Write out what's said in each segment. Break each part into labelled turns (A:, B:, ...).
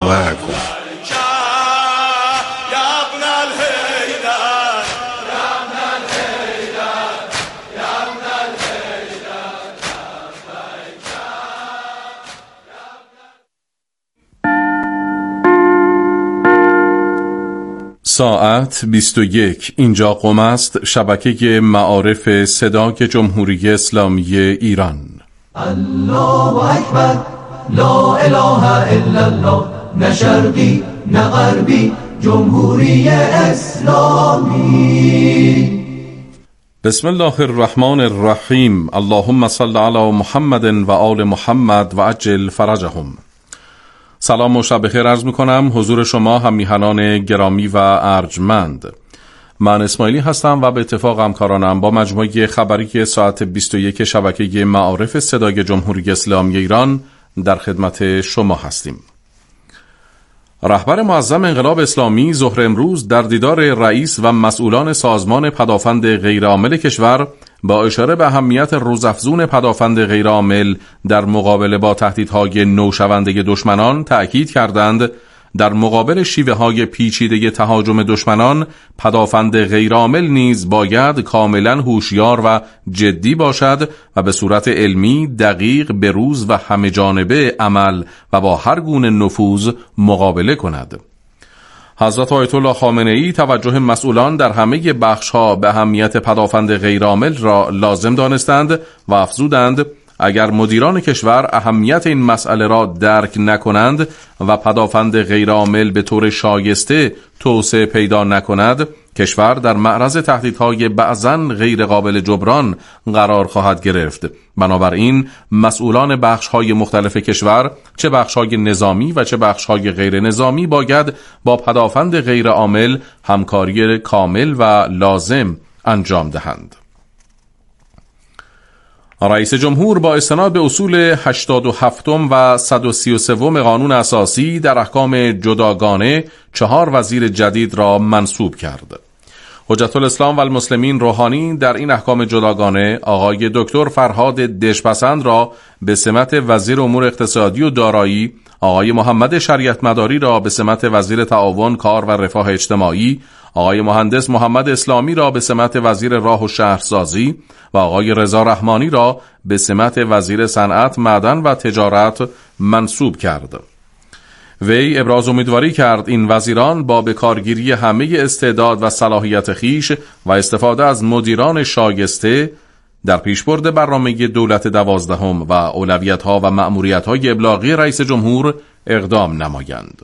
A: معكم.
B: ساعت 21. اینجا قم است، شبکه معارف صدای جمهوری اسلامی ایران.
C: الله اکبر، لا اله الا الله، نه شرقی نه غربی، جمهوری اسلامی.
B: بسم الله الرحمن الرحیم. اللهم صل علی محمد و آل محمد و عجل فرجهم. سلام و شب بخیر عرض میکنم حضور شما هم میهنان گرامی و ارجمند. من اسماعیلی هستم و به اتفاق همکارانم با مجموعه خبری ساعت 21 شبکه معارف صدای جمهوری اسلامی ایران در خدمت شما هستیم. رهبر معظم انقلاب اسلامی ظهر امروز در دیدار رئیس و مسئولان سازمان پدافند غیرعامل کشور با اشاره به اهمیت روزافزون پدافند غیرعامل در مقابله با تهدیدهای نوشونده دشمنان تأکید کردند در مقابل شیوه‌های پیچیده تهاجم دشمنان پدافند غیرعامل نیز باید کاملا هوشیار و جدی باشد و به صورت علمی، دقیق، بروز و همه جانبه عمل و با هر گونه نفوذ مقابله کند. حضرت آیت الله خامنه‌ای توجه مسئولان در همه بخش‌ها به اهمیت پدافند غیرعامل را لازم دانستند و افزودند اگر مدیران کشور اهمیت این مسئله را درک نکنند و پدافند غیرعامل به طور شایسته توسعه پیدا نکند، کشور در معرض تهدیدهای بعضاً غیر قابل جبران قرار خواهد گرفت. بنابراین مسئولان بخش‌های مختلف کشور، چه بخش‌های نظامی و چه بخش‌های غیر نظامی، باید با پدافند غیرعامل همکاری کامل و لازم انجام دهند. رئیس جمهور با استناد به اصول 87 و 133 قانون اساسی در احکام جداگانه 4 وزیر جدید را منصوب کرد. حجت الاسلام و المسلمین روحانی در این احکام جداگانه آقای دکتر فرهاد دشپسند را به سمت وزیر امور اقتصادی و دارایی، آقای محمد شریعت مداری را به سمت وزیر تعاون، کار و رفاه اجتماعی، آقای مهندس محمد اسلامی را به سمت وزیر راه و شهرسازی و آقای رضا رحمانی را به سمت وزیر صنعت، معدن و تجارت منصوب کرد. وی ابراز امیدواری کرد این وزیران با بکارگیری همه استعداد و صلاحیت خیش و استفاده از مدیران شایسته در پیشبرد برنامه دولت 12 و اولویت‌ها و مأموریت‌های ابلاغی رئیس جمهور اقدام نمایند.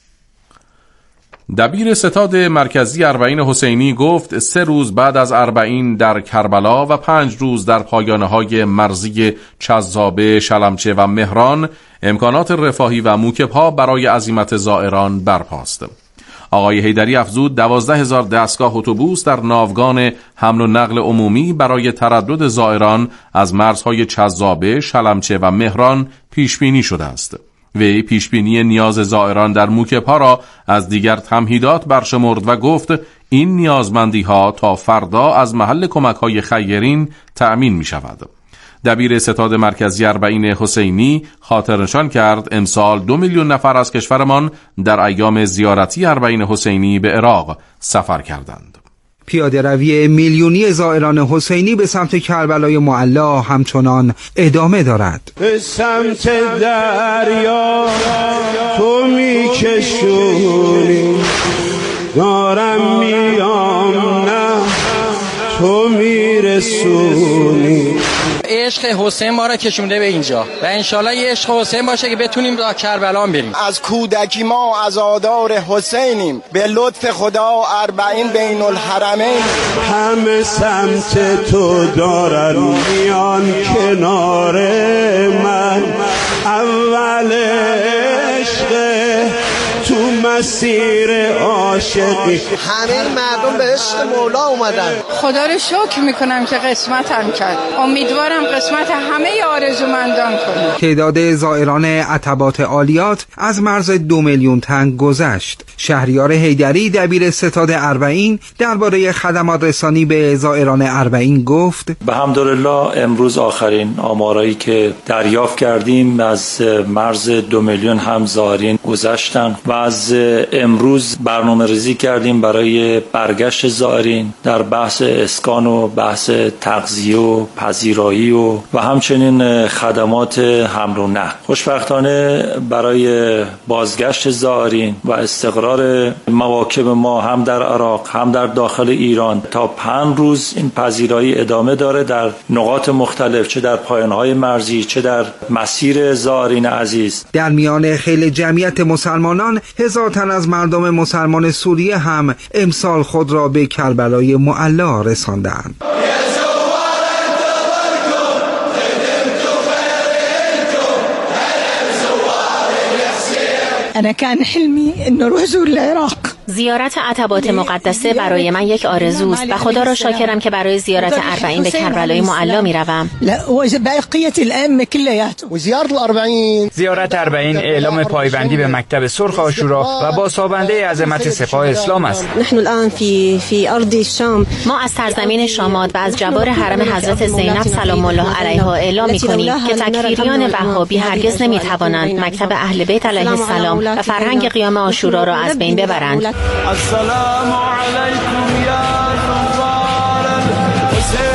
B: دبیر ستاد مرکزی اربعین حسینی گفت 3 روز بعد از اربعین در کربلا و 5 روز در پایانه‌های مرزی چذابه، شلمچه و مهران امکانات رفاهی و موکب‌ها برای عزیمت زائران برپاست. آقای حیدری افزود 12,000 دستگاه اتوبوس در ناوگان حمل و نقل عمومی برای تردد زائران از مرزهای چذابه، شلمچه و مهران پیش بینی شده است. وی پیشبینی نیاز زائران در موکب‌ها را از دیگر تمهیدات برشمرد و گفت این نیازمندی‌ها تا فردا از محل کمک‌های خیرین تأمین می‌شود. دبیر ستاد مرکزی اربعین حسینی خاطرنشان کرد امسال 2 میلیون نفر از کشورمان در ایام زیارتی اربعین حسینی به عراق سفر کردند.
D: پیاده روی میلیونی زائران حسینی به سمت کربلای معلا همچنان ادامه دارد.
E: به سمت دریا تو میکشونی، دارم میام نه تو میرسونی.
F: عشق حسین ما را کشونده به اینجا و انشالله یه عشق حسین باشه که بتونیم تا کربلا بریم.
G: از کودکی ما عزادار حسینیم، به لطف خدا اربعین بین الحرمین.
E: همه سمت تو دارن میان کنار من، اول عشق تو مسیر عاشقی.
A: همه مردم به عشق مولا اومدن.
H: خدا رو شکر میکنم که قسمتم کرد. امیدوارم قسمت همه آرزومندان کنه.
D: تعداد زائران عتبات عالیات از مرز 2 میلیون تن گذشت. شهریار حیدری دبیر ستاد اربعین درباره خدمات رسانی به زائران اربعین گفت:
I: به حمدالله امروز آخرین آمارایی که دریافت کردیم از مرز 2 میلیون هم زائرین گذشتن و از امروز برنامه‌ریزی کردیم برای برگشت زائرین در بحث اسکان و بحث تغذیه و پذیرایی و همچنین خدمات حمل و نقل. خوشبختانه برای بازگشت زائرین و استقرار مواکب ما هم در عراق هم در داخل ایران تا 5 روز این پذیرایی ادامه داره در نقاط مختلف، چه در پایان‌های مرزی چه در مسیر زائرین عزیز.
D: در میان خیل جمعیت مسلمانان 1000 تن از مردم مسلمان سوریه هم امسال خود را به کربلای معلا رساندند.
J: أنا كان حلمي إنه أروح أزور العراق.
K: زیارت عتبات مقدسه برای من یک آرزوست و خدا را شاکرم که برای زیارت اربعین به کربلای معلا میروم.
L: زیارت اربعین اعلام پایبندی به مکتب سرخ عاشورا و با سابنده عظمت سپاه اسلام است.
K: نحن الان في ارض الشام. ما از سرزمین شامات و از جوار حرم حضرت زینب سلام الله علیها اعلام می‌کنیم که تکفیریان وهابی هرگز نمی‌توانند مکتب اهل بیت علیه السلام و فرهنگ قیام عاشورا را از بین ببرند.
C: السلام علیکم یا زوار الحسین.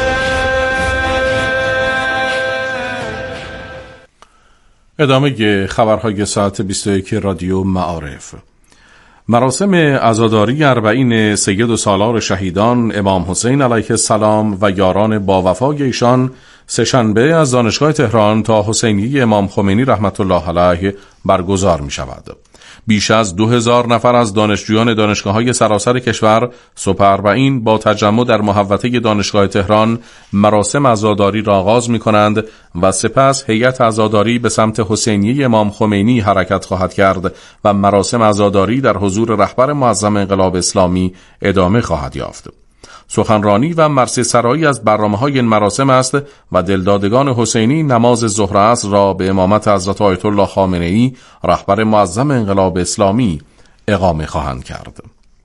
B: ادامه خبرهای ساعت 21 رادیو معارف. مراسم عزاداری اربعین سید و سالار شهیدان امام حسین علیه السلام و یاران با وفای ایشان سه‌شنبه از دانشگاه تهران تا حسینیه امام خمینی رحمت الله علیه برگزار می شود. بیش از 2000 نفر از دانشجویان دانشگاه‌های سراسر کشور صبح اربعین با تجمع در محوطه دانشگاه تهران مراسم عزاداری را آغاز می‌کنند و سپس هیئت عزاداری به سمت حسینیه امام خمینی حرکت خواهد کرد و مراسم عزاداری در حضور رهبر معظم انقلاب اسلامی ادامه خواهد یافت. سخنرانی و مرثیه سرایی از برنامه‌های این مراسم است و دلدادگان حسینی نماز ظهر و عصر را به امامت حضرت آیت الله خامنه‌ای رهبر معظم انقلاب اسلامی اقامه خواهند کرد.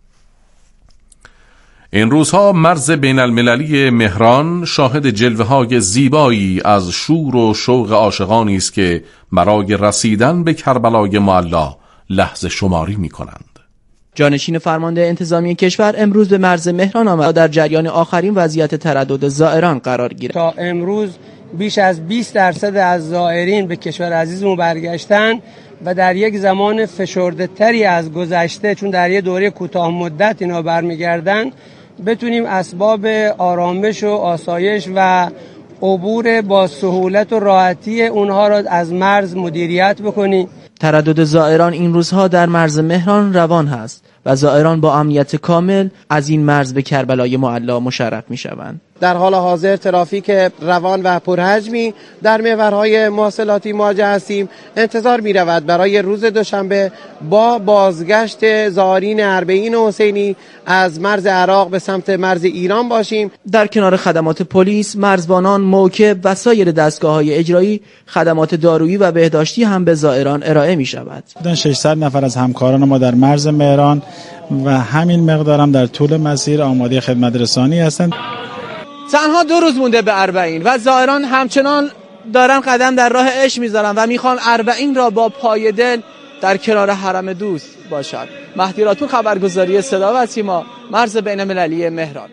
B: این روزها مرز بین المللی مهران شاهد جلوه‌های زیبایی از شور و شوق عاشقانی است که برای رسیدن به کربلای معلا لحظه شماری می‌کنند.
M: جانشین فرمانده انتظامی کشور امروز به مرز مهران آمد و در جریان آخرین وضعیت تردد زائران قرار گیرد.
N: تا امروز بیش از 20% از زائرین به کشور عزیزمون برگشتن و در یک زمان فشرده تری از گذشته، چون در یک دوره کوتاه مدت اینا برمیگردن، بتونیم اسباب آرامش و آسایش و عبور با سهولت و راحتی اونها را از مرز مدیریت بکنیم.
M: تردد زائران این روزها در مرز مهران روان هست و زائران با امنیت کامل از این مرز به کربلای معلا مشرف می شوند.
A: در حال حاضر ترافیک روان و پرحجمی در محورهای مواصلاتی مواجه هستیم. انتظار می رود برای روز دوشنبه با بازگشت زائرین اربعین حسینی از مرز عراق به سمت مرز ایران باشیم.
M: در کنار خدمات پلیس، مرزبانان، موکب و سایر دستگاه‌های اجرایی، خدمات دارویی و بهداشتی هم به زائران ارائه می شود.
O: 600 نفر از همکاران ما در مرز مهران و همین مقدار هم در طول مسیر آماده خدمت رسانی هستند.
M: تنها 2 روز مونده به اربعین و زائران همچنان دارن قدم در راه عشق میذارن و میخوان اربعین را با پای دل در کنار حرم دوست باشد. مهدی راتون، خبرگزاری صدا و سیما، مرز بین المللی مهران.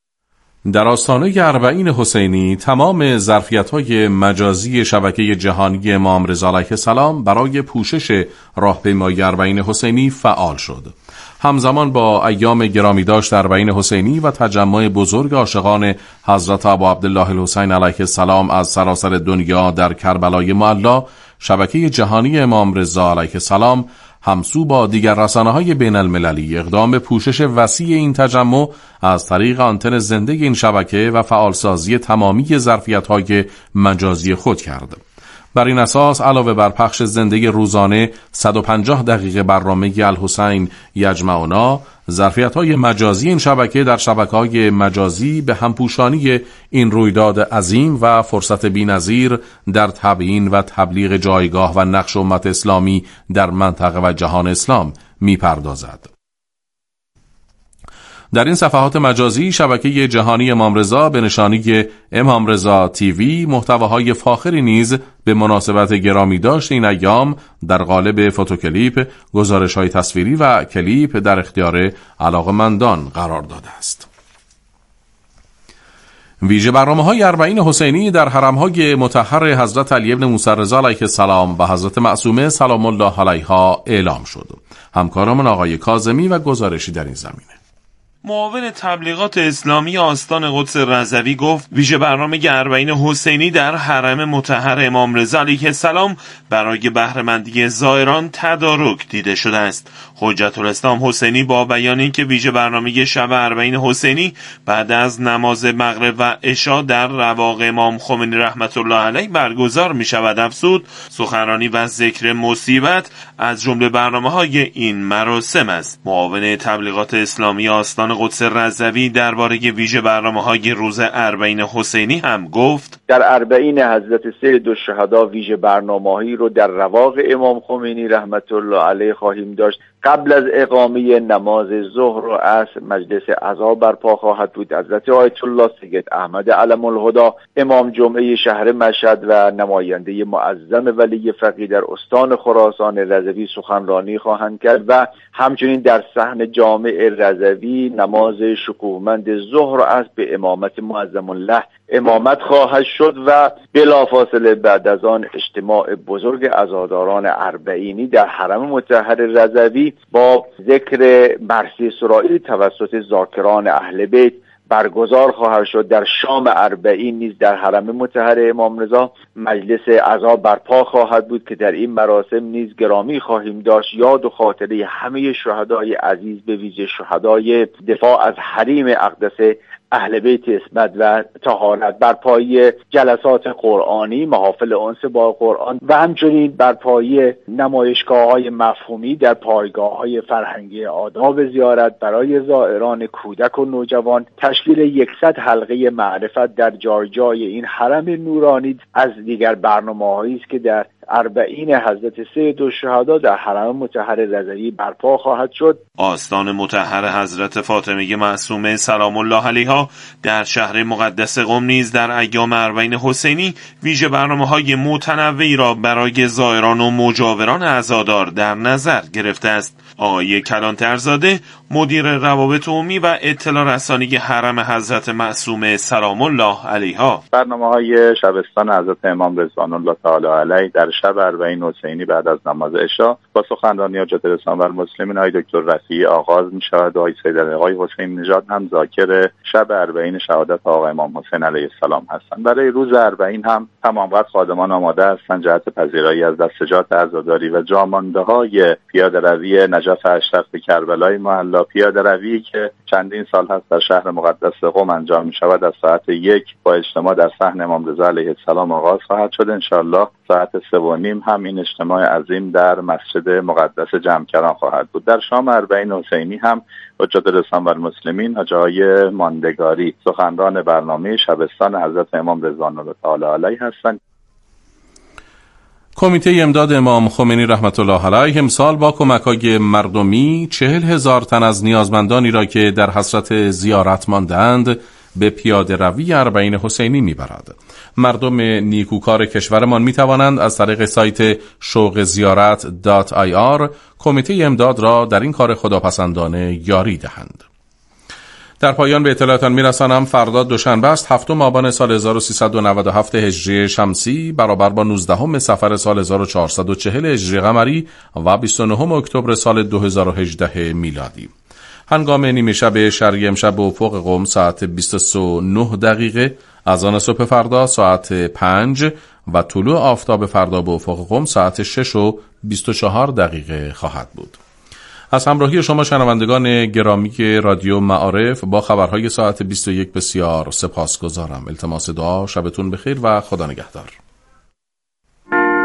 B: در آستانه اربعین حسینی تمام ظرفیت‌های مجازی شبکه جهانی امام رضا علیه السلام برای پوشش راهپیمایی اربعین حسینی فعال شد. همزمان با ایام گرامیداشت اربعین حسینی و تجمع بزرگ عاشقان حضرت ابا عبدالله الحسین علیه السلام از سراسر دنیا در کربلای معلا، شبکه جهانی امام رضا علیه السلام همسو با دیگر رسانه‌های بین المللی اقدام به پوشش وسیع این تجمع از طریق آنتن زنده این شبکه و فعالسازی تمامی ظرفیت‌های مجازی خود کرد. بر این اساس علاوه بر پخش زنده روزانه 150 دقیقه برنامه الحسین یجمعنا، ظرفیت‌های مجازی این شبکه در شبکه‌های مجازی به همپوشانی این رویداد عظیم و فرصت بی‌نظیر در تبیین و تبلیغ جایگاه و نقش امت اسلامی در منطقه و جهان اسلام می‌پردازد. در این صفحات مجازی شبکه جهانی امام رضا به نشانی امام رضا تیوی محتواهای فاخری نیز به مناسبت گرامی داشت این ایام در قالب فوتوکلیپ، گزارش‌های تصویری و کلیپ در اختیار علاقه‌مندان قرار داده است. ویژه برنامه‌های اربعین حسینی در حرم‌های مطهر حضرت علی بن موسی رضا علیه السلام و حضرت معصومه سلام الله علیها اعلام شد. همکارمان آقای کاظمی و گزارشی در این زمینه.
E: معاون تبلیغات اسلامی آستان قدس رضوی گفت ویژه برنامه اربعین حسینی در حرم مطهر امام رضا علیه السلام برای بهره‌مندی زائران تدارک دیده شده است. حجت الاسلام حسینی با بیان اینکه ویژه برنامه شب اربعین حسینی بعد از نماز مغرب و عشا در رواق امام خمینی رحمت الله علیه برگزار می شود افزود سخنرانی و ذکر مصیبت از جمله برنامه‌های این مراسم است. معاون تبلیغات اسلامی آستان قدس رضوی درباره ویژه برنامه‌های روز اربعین حسینی هم گفت
P: در اربعین حضرت سید الشهدا ویژه برنامه‌هایی رو در رواق امام خمینی رحمت الله علیه خواهیم داشت. قبل از اقامه نماز ظهر و عصر مجلس عزا برپا خواهد بود. حضرت آیت الله سید احمد علم الهدی امام جمعه شهر مشهد و نماینده معظم ولی فقیه در استان خراسان رضوی سخنرانی خواهند کرد و همچنین در صحن جامع رضوی نماز شکوهمند ظهر و عصر به امامت معظم الله امامت خواهد شد و بلافاصله بعد از آن اجتماع بزرگ عزاداران اربعینی در حرم مطهر رضوی با ذکر مرثیه سرایی توسط ذاکران اهل بیت برگزار خواهد شد. در شام اربعین نیز در حرم مطهر امام رضا مجلس عزا برپا خواهد بود که در این مراسم نیز گرامی خواهیم داشت یاد و خاطره همه شهدای عزیز به ویژه شهدای دفاع از حریم اقدس اهل بیت عصمت و طهارت، برپایی جلسات قرآنی، محافل انس با قرآن و همچنین برپایی نمایشگاه‌های مفهومی در پایگاه‌های فرهنگی آداب زیارت برای زائران کودک و نوجوان، تشکیل 100 حلقه معرفت در جای جای این حرم نورانی از دیگر برنامه‌هایی است که در اربعین حضرت سید الشهدا در حرم مطهر رضوی برپا خواهد شد.
E: آستان مطهر حضرت فاطمه معصومه سلام الله علیها در شهر مقدس قم نیز در ایام اربعین حسینی ویژه برنامه‌های متنوعی را برای زائران و مجاوران عزادار در نظر گرفته است. آقای کلانترزاده مدیر روابط عمومی و اطلاع رسانی حرم حضرت معصومه سلام الله علیها
Q: برنامه‌های شبستان حضرت امام رضوان الله تعالی علیه در شب اربعین حسینی بعد از نماز عشا با سخنرانی حجت الاسلام و المسلمین آقای دکتر رفیعی آغاز می شود و آقای حسین نژاد هم ذاکر شب اربعین شهادت آقا امام حسین علیه السلام هستند. برای روز اربعین هم تمام قد خادمان آماده هستند جهت پذیرایی از دستجات عزاداری و جامانده‌های پیاده روی نجف اشرف به کربلای معلی، پیاده روی که چندین سال هست در شهر مقدس قم انجام می شود از ساعت 1 با اجتماع در صحن امام رضا علیه السلام آغاز خواهد شد. ان شاء الله ساعت 3:30 هم این اجتماع عظیم در مسجد مقدس جمکران خواهد بود. در شام اربعین حسینی هم حجت الاسلام و المسلمین حاجی آقای ماندگاری سخنران برنامه شبستان حضرت امام رضوان الله تعالی علیه هستند.
B: کمیته امداد امام خمینی رحمت الله علیه امسال با کمک‌های مردمی 40,000 تن از نیازمندانی را که در حسرت زیارت ماندند به پیاده روی اربعین حسینی میبرد. مردم نیکوکار کشورمان می توانند از طریق سایت شوق زیارت.ir کمیته امداد را در این کار خداپسندانه یاری دهند. در پایان به اطلاعتان میرسانم فردا دوشنبه است 7 آبان سال 1397 هجری شمسی برابر با 19 صفر سال 1440 هجری قمری و 29 اکتبر سال 2018 میلادی. هنگام نیمه شب شرقی امشب به افق قم ساعت 23:09 دقیقه، اذان صبح فردا ساعت 5 و طلوع آفتاب فردا به افق قم ساعت 6:24 دقیقه خواهد بود. از همراهی شما شنوندگان گرامی رادیو معارف با خبرهای ساعت 21 بسیار سپاسگزارم. التماس دعا، شبتون بخیر و خدا نگهدار.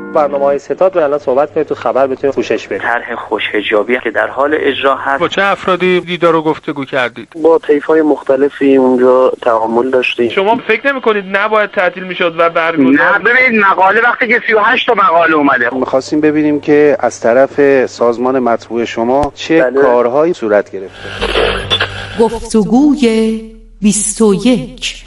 R: برنامه‌های ستاد رو الان صحبت کنید تو خبر بتونید پوشش بدید.
S: طرح خوش‌حجابی که در حال اجرا هست.
T: با چه افرادی دیدار و گفتگو کردید؟
S: با طیف‌های مختلفی اونجا تعامل داشتیم.
T: شما فکر نمی‌کنید نباید تعطیل می‌شد و برگزار؟
U: نه ببینید مقاله وقتی که 38 تا مقاله اومده.
V: می‌خواستیم ببینیم که از طرف سازمان مطبوع شما چه کارهایی صورت گرفته.
W: گفتگوی 21.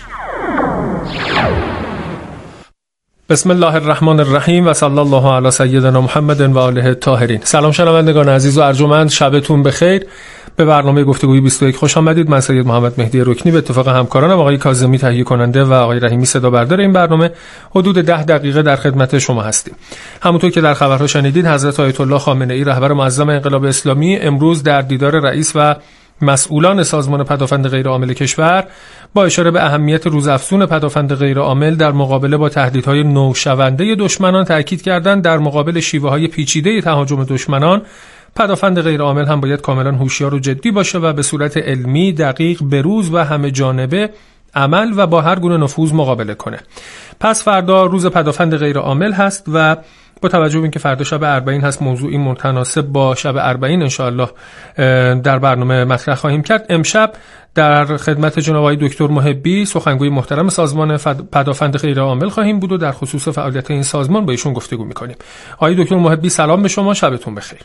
X: بسم الله الرحمن الرحیم و صلی الله علی سیدنا محمد و آله الطاهرین. سلام شنوندگان عزیز و ارجمند، شبتون بخیر. به برنامه گفتگوی 21 خوش آمدید. من سید محمد مهدی رکنی به اتفاق همکارانم آقای کاظمی تهیه کننده و آقای رحیمی صدا بردار این برنامه حدود 10 دقیقه در خدمت شما هستیم. همونطور که در خبرها شنیدید، حضرت آیت الله خامنه ای رهبر معظم انقلاب اسلامی امروز در دیدار رئیس و مسئولان سازمان پدافند غیرعامل کشور با اشاره به اهمیت روزافزون پدافند غیرعامل در مقابله با تهدیدهای نوشونده دشمنان تاکید کردند در مقابل شیوه‌های پیچیده تهاجم دشمنان پدافند غیرعامل هم باید کاملا هوشیار و جدی باشه و به صورت علمی، دقیق، بروز و همه جانبه عمل و با هر گونه نفوذ مقابله کنه. پس فردا روز پدافند غیرعامل هست و با توجه به اینکه فردا شب اربعین هست، موضوعی متناسب با شب اربعین انشاءالله در برنامه مطرح خواهیم کرد. امشب در خدمت جناب آقای دکتر محبی سخنگوی محترم سازمان پدافند غیرعامل خواهیم بود و در خصوص فعالیت این سازمان با ایشون گفتگو می‌کنیم. آقای دکتر محبی سلام به شما، شبتون بخیر.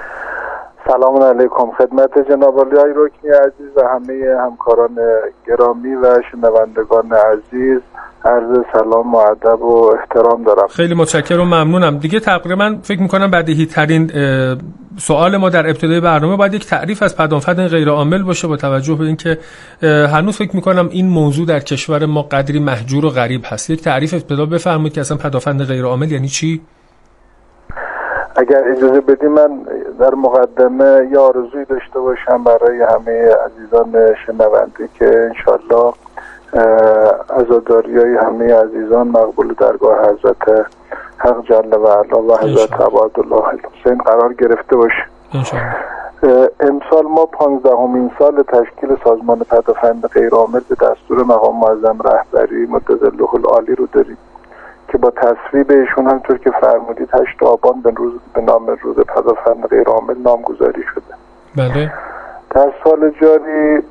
Y: سلام علیکم خدمت جناب علی رکنی عزیز و همه همکاران گرامی و شنوندگان عزیز عرض سلام و ادب و احترام دارم.
X: خیلی متشکرم و ممنونم. دیگه تقریبا فکر می‌کنم بدیهی ترین سوال ما در ابتدای برنامه باید یک تعریف از پدافند غیرعامل باشه با توجه به اینکه هنوز فکر می‌کنم این موضوع در کشور ما قدری مهجور و غریب هست. یک تعریف ابتدا بفرمایید که اصلا پدافند غیرعامل یعنی چی؟
Y: اگر اجازه بدی من در مقدمه یه آرزویی داشته باشم برای همه عزیزان شنونده که انشالله عزاداریای همه عزیزان مقبول درگاه حضرت حق جل و علا و حضرت عبدالله حسین قرار گرفته باشه. امسال ما 15مین سال تشکیل سازمان پدافند غیرعامل به دستور مقام معظم رهبری متظله العالی رو داریم که با تصویب ایشون همطور که فرمودید 8 آبان به نام روز پدافند غیرعامل نامگذاری شده.
X: بله.
Y: در سال جاری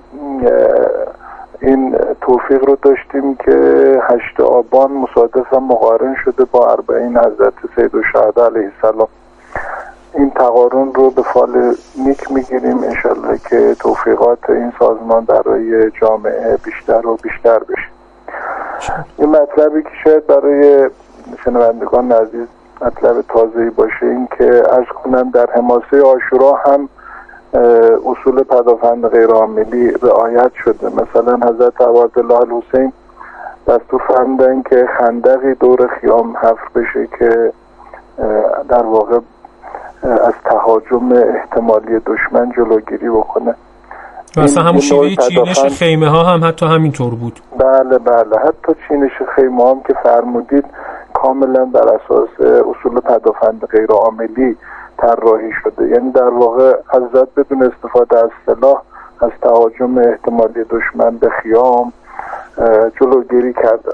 Y: این توفیق رو داشتیم که 8 آبان مصادف مقارن شده با اربعین حضرت سیدالشهدا علیه السلام. این تقارن رو به فال نیک میگیریم انشالله که توفیقات این سازمان برای جامعه بیشتر و بیشتر بشه. این مطلبی که شاید برای شنوندگان عزیز مطلب تازه‌ای باشه این که عرض کنم در حماسه عاشورا هم اصول پدافند غیرعاملی رعایت شده. مثلا حضرت عبدالله الحسین دستور فرمودن که خندقی دور خیام حفر بشه که در واقع از تهاجم احتمالی دشمن جلوگیری بکنه.
X: مثلا همون شیوه چینش خیمه ها هم حتی همینطور بود.
Y: بله حتی چینش خیمه هم که فرمودید کاملا بر اساس اصول پدافند غیرعاملی طراحی شده، یعنی در واقع حضرت بدون استفاده از سلاح از تهاجم احتمالی دشمن به خیام جلوگیری کرده.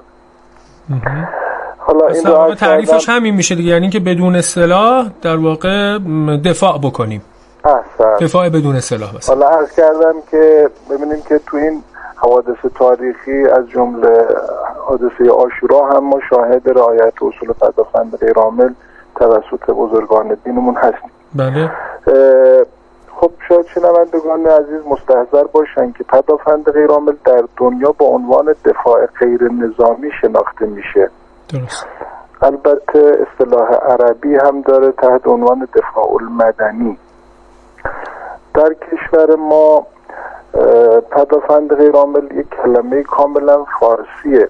X: حالا این تعریفش همین میشه دیگه، یعنی که بدون سلاح در واقع دفاع بکنیم. دفاع بدون سلاح بس.
Y: حالا عرض کردم که ببینیم که تو این حوادث تاریخی از جمله حادثه عاشورا هم ما شاهد رعایت اصول پدافند غیرعامل توسط بزرگان دینمون هستیم.
X: بله.
Y: خب شاید شنوندگان عزیز مستحضر باشن که پدافند غیرعامل در دنیا با عنوان دفاع غیر نظامی شناخته میشه.
X: درست.
Y: البته اصطلاح عربی هم داره تحت عنوان دفاع المدنی. در کشور ما پدافند غیرعامل یک کلمه کاملا فارسیه.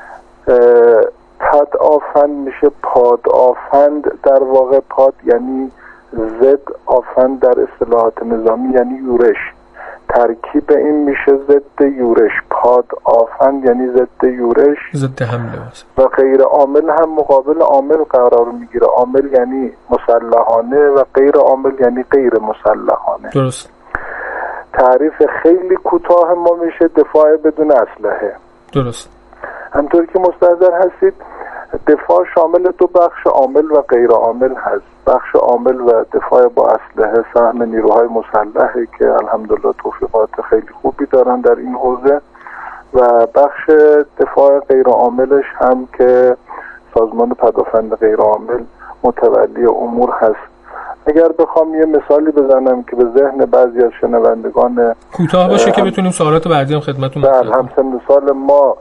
Y: پدافند میشه پادافند، در واقع پاد یعنی ضد، آفند در اصطلاحات نظامی یعنی یورش. ترکیب این میشه ضد یورش. پادافند یعنی ضد یورش،
X: ضد حمله
Y: و غیر عامل هم مقابل عامل قرار میگیره. عامل یعنی مسلحانه و غیر عامل یعنی غیر مسلحانه.
X: درست.
Y: تعریف خیلی کوتاه ما میشه دفاع بدون اسلحه.
X: درست.
Y: همطور که مستحضر هستید دفاع شامل دو بخش، عامل و غیر عامل هست. بخش عامل و دفاع با اسلحه سهم نیروهای مسلحه که الحمدلله توفیقات خیلی خوبی دارن در این حوزه، و بخش دفاع غیر عاملش هم که سازمان پدافند غیر عامل متولی امور هست. اگر بخوام یه مثالی بزنم که به ذهن بعضی از شنوندگان
X: کوتاه باشه که بتونیم سوالات بعدی هم خدمتتون
Y: در همسن سال ما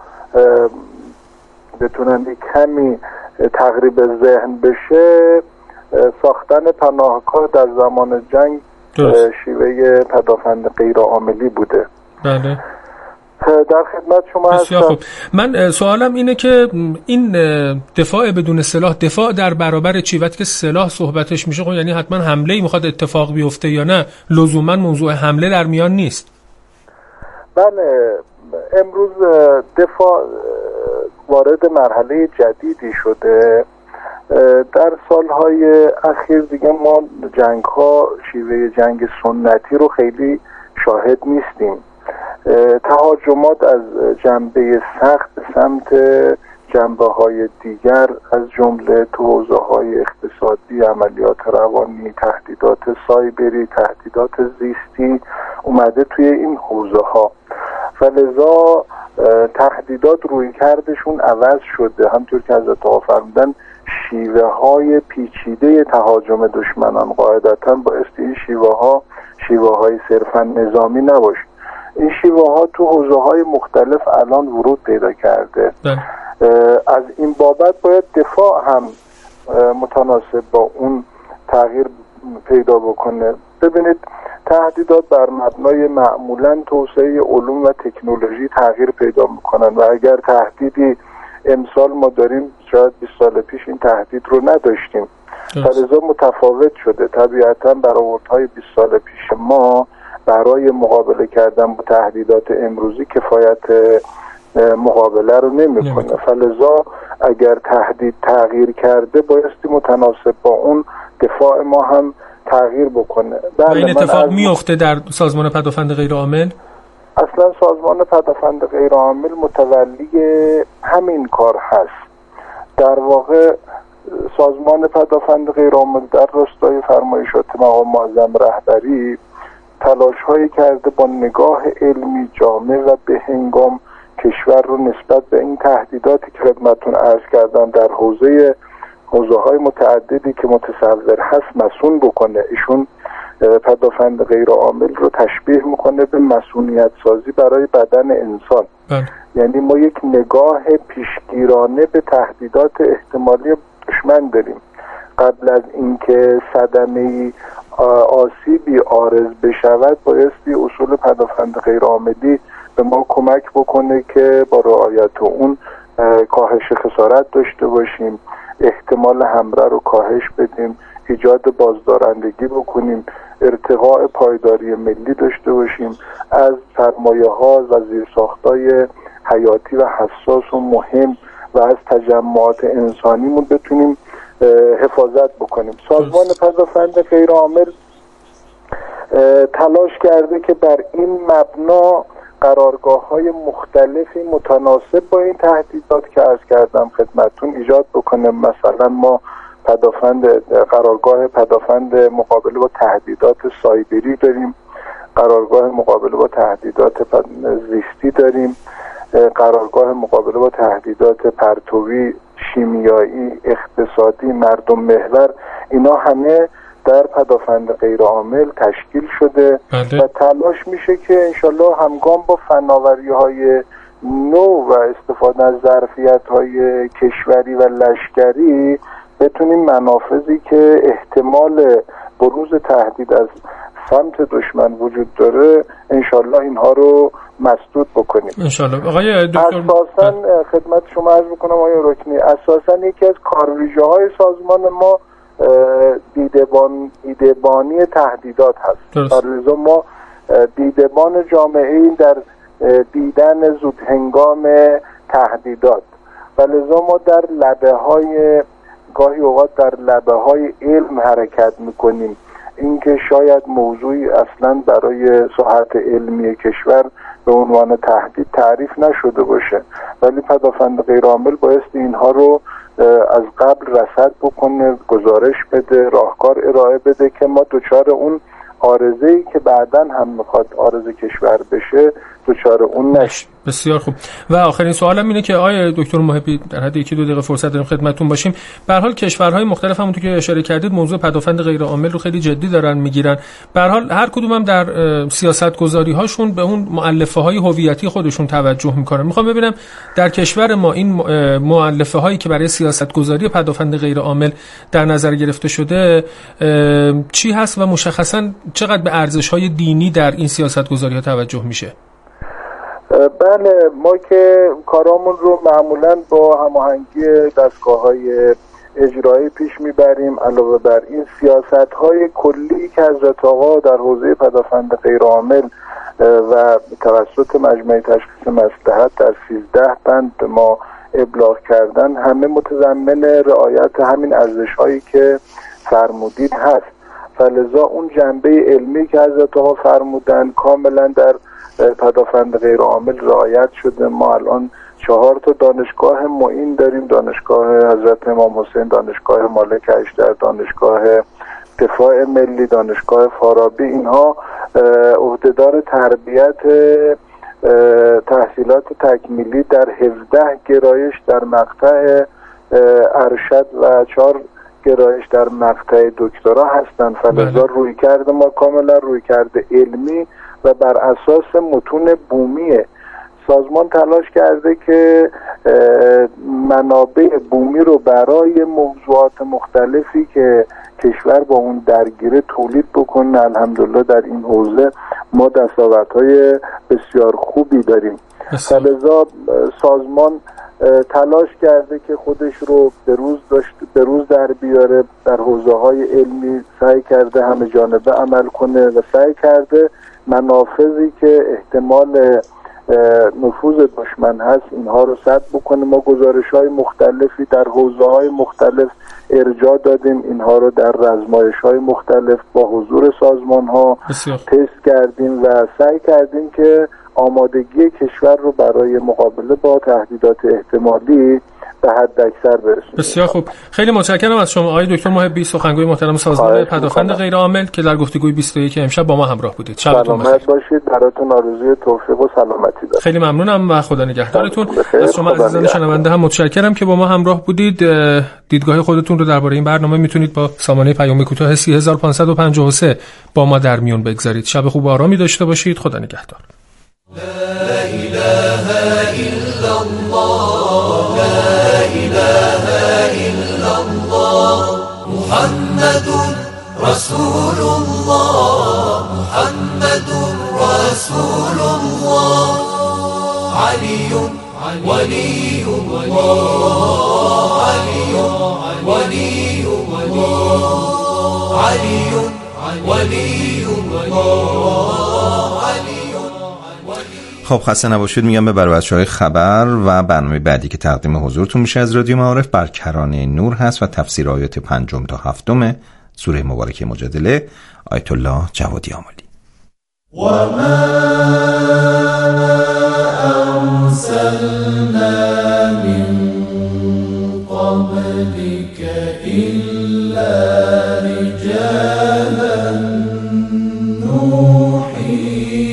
Y: بتونن کمی تقریب ذهن بشه، ساختن پناهگاه در زمان جنگ شیوه پدافند غیر عاملی بوده.
X: بله،
Y: در خدمت شما
X: هستم. خوب. من سوالم اینه که این دفاع بدون سلاح، دفاع در برابر چی؟ وقتی که سلاح صحبتش میشه خب یعنی حتما حمله‌ای میخواد اتفاق بیفته یا نه لزوما موضوع حمله در میان نیست؟
Y: بله، امروز دفاع وارد مرحله جدیدی شده. در سالهای اخیر دیگه ما جنگ‌ها شیوه جنگ سنتی رو خیلی شاهد نیستیم. تهاجمات از جنبه سخت سمت جنبه‌های دیگر از جمله تو حوزه‌های اقتصادی، عملیات روانی، تهدیدات سایبری، تهدیدات زیستی اومده توی این حوزه‌ها و لذا تهدیدات روی کردشون عوض شده. همطور که حضرت آقا فرمودن شیوه های پیچیده تهاجم دشمنان قاعدتاً بایستی این شیوه های صرفاً نظامی نباشه. این شیوه ها تو حوزه های مختلف الان ورود پیدا کرده. از این بابت باید دفاع هم متناسب با اون تغییر پیدا بکنه. ببینید تهدیدات بر مبنای معمولاً توسعه علوم و تکنولوژی تغییر پیدا میکنن و اگر تهدیدی امسال ما داریم شاید 20 سال پیش این تهدید رو نداشتیم. فلذا متفاوت شده. طبیعتاً برآوردهای 20 سال پیش ما برای مقابله کردن با تهدیدات امروزی کفایت مقابله رو نمیکنه. فلذا اگر تهدید تغییر کرده بایستی متناسب با اون دفاع ما هم تغییر بکنه.
X: این اتفاق میفته در سازمان پدافند غیر عامل؟
Y: اصلا سازمان پدافند غیر عامل متولی همین کار هست. در واقع سازمان پدافند غیر عامل در راستای فرمایشات مقام معظم رهبری تلاش هایی کرده با نگاه علمی جامع و به هنگام کشور رو نسبت به این تهدیداتی که خدمتتون عرض کردم در حوزه های متعددی که متصور هست مسئول بکنه. ایشون پدافند غیر عامل رو تشبیه میکنه به مسئولیت سازی برای بدن انسان. یعنی ما یک نگاه پیشگیرانه به تهدیدات احتمالی دشمن داریم. قبل از اینکه صدمه‌ای آسیبی عارض بشود بایستی اصول پدافند غیر عاملی به ما کمک بکنه که با رعایت اون کاهش خسارت داشته باشیم، احتمال حمله رو کاهش بدیم، ایجاد بازدارندگی بکنیم، ارتقاء پایداری ملی داشته باشیم، از سرمایه‌ها و زیرساخت‌های حیاتی و حساس و مهم و از تجمعات انسانیمون بتونیم حفاظت بکنیم. سازمان پدافند غیر عامل تلاش کرده که بر این مبنا قرارگاه‌های مختلفی متناسب با این تهدیدات که عرض کردم خدمتتون ایجاد بکنه. مثلا ما قرارگاه پدافند مقابله با تهدیدات سایبری داریم، قرارگاه مقابله با تهدیدات زیستی داریم، قرارگاه مقابله با تهدیدات پرتوی، شیمیایی، اقتصادی، مردم محور. اینا همه در پدافند غیر عامل تشکیل شده و تلاش میشه که انشالله همگام با فناوری‌های نو و استفاده از ظرفیت‌های کشوری و لشکری بتونیم منافذی که احتمال بروز تهدید از سمت دشمن وجود داره انشالله اینها رو مسدود بکنیم.
X: انشالله. آقای دکتر
Y: اساساً خدمت شما عرض بکنم آقای رکنی، اساساً یکی از کارویژه‌های سازمان ما دیدبانی تهدیدات هست. در لذا ما دیدبان جامعه در دیدن زود هنگام تهدیدات و لذا ما در گاهی اوقات در لبه های علم حرکت میکنیم. اینکه شاید موضوعی اصلا برای ساحت علمی کشور به عنوان تهدید تعریف نشده باشه، ولی پدافند غیر عامل بایستی اینها رو از قبل رصد بکنه، گزارش بده، راهکار ارائه بده که ما دچار اون عارضه‌ای که بعداً هم میخواد عارضه کشور بشه دچار اون نشیم.
X: بسیار خوب. و آخرین سوالم اینه که آقای دکتر محبی در حد 1-2 دقیقه فرصت داریم خدمتتون باشیم. به هر حال کشورهای مختلف همونطور که اشاره کردید موضوع پدافند غیر عامل رو خیلی جدی دارن میگیرن. به هر حال هر کدوم هم در سیاست‌گذاری هاشون به اون مؤلفه‌های هویتی خودشون توجه میکنن. میخوام ببینم در کشور ما این مؤلفه‌هایی که برای سیاست‌گذاری پدافند غیر عامل در نظر گرفته شده چی هست و مشخصاً چقدر به ارزش‌های دینی در این سیاست‌گذاری‌ها توجه میشه؟
Y: بله، ما که کارامون رو معمولاً با هماهنگی دستگاه‌های اجرایی پیش میبریم. علاوه بر این سیاست‌های کلی که حضرت آقا در حوزه پدافند غیر عامل و توسط مجمع تشخیص مصلحت در 13 بند ما ابلاغ کردن همه متضمن رعایت همین ارزش‌هایی که فرمودید هست. فلذا اون جنبه علمی که حضرت آقا فرمودن کاملا در پدافند غیر عامل رعایت شده. ما الان 4 دانشگاه معین داریم، دانشگاه حضرت امام حسین، دانشگاه مالک اشتر، دانشگاه دفاع ملی، دانشگاه فارابی. اینها عهدهدار تربیت تحصیلات تکمیلی در 17 گرایش در مقطع ارشد و 4 گرایش در مقطع دکترا هستند. فلذا رویکرد ما کاملا رویکرد علمی و بر اساس متون بومیه. سازمان تلاش کرده که منابع بومی رو برای موضوعات مختلفی که کشور با اون درگیره تولید بکنه. الحمدلله در این حوزه ما دستاوردهای بسیار خوبی داریم. فلذا سازمان تلاش کرده که خودش رو به روز در بیاره، در حوزه‌های علمی سعی کرده همه جانبه عمل کنه و سعی کرده منافذی که احتمال نفوذ دشمن هست اینها رو سد بکنه. ما گزارش‌های مختلفی در حوزه‌های مختلف ارجاع دادیم، اینها رو در رزمایش‌های مختلف با حضور سازمان‌ها تست کردیم و سعی کردیم که آمادگی کشور رو برای مقابله با تهدیدات احتمالی به حد اکثر برسونیم.
X: بسیار خوب، خیلی متشکرم از شما آقای دکتر محبی، سخنگوی محترم سازمان پدافند غیر عامل که در گفتگوی 21 امشب با ما همراه بودید. شبتون بخیر
Y: باشید. براتون آرزوی توفیق و سلامتی دارم.
X: خیلی ممنونم و خدا نگهدارتون. از شما عزیزان شنونده هم متشکرم که با ما همراه بودید. دیدگاه خودتون رو درباره این برنامه میتونید با سامانه پیام کوتاه 3553 با ما در میون بگذارید. شب خوب و آرامی داشته باشید. خدا نگهدار.
C: لا إله إلا الله لا إله إلا الله محمد رسول الله محمد رسول الله علي ولي الله علي ولي الله علي ولي الله علي.
D: خب خسته نباشید میگم به بچه‌های خبر و برنامه بعدی که تقدیم حضورتون میشه از رادیو معارف بر کرانه نور هست و تفسیر آیات 5 تا 7 سوره مبارکه مجادله آیت الله جوادی آملی.
C: و ما ارسلنا من قبلك الا رجالا نوحی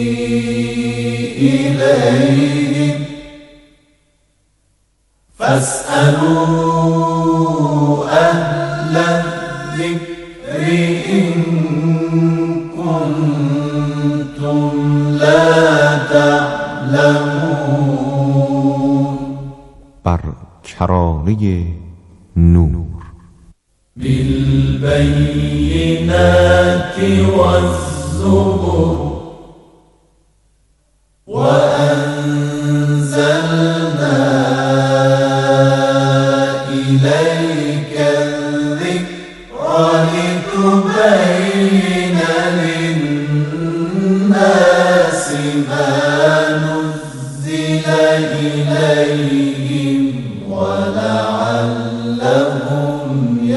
C: إليهم فاسألوا أهل الذكر إن كنتم لا تعلمون.
D: بر کرانه نور
C: بالبينات والزبر وأنزلنا إليك الذكر لتبين للناس ما نزل إليهم ولعلهم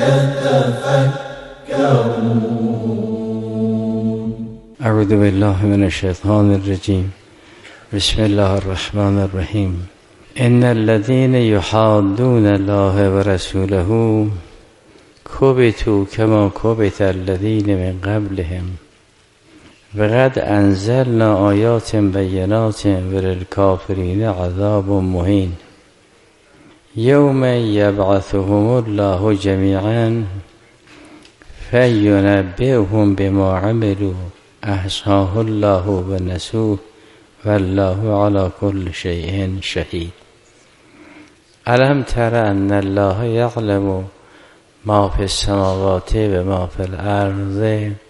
C: يتفكرون.
F: أعوذ بالله من الشيطان الرجيم. بسم الله الرحمن الرحیم. ان الذين يحادون الله ورسوله كبتوا كما كبت الذين من قبلهم وقد انزلنا آیات بینات وللکافرین عذاب مهین یوم یبعثهم الله جمیعا فینبئهم بما عملوا احصاه الله ونسوه والله على كل شيء شهید. الم تر ان الله یعلم ما فی السماوات و ما فی الارض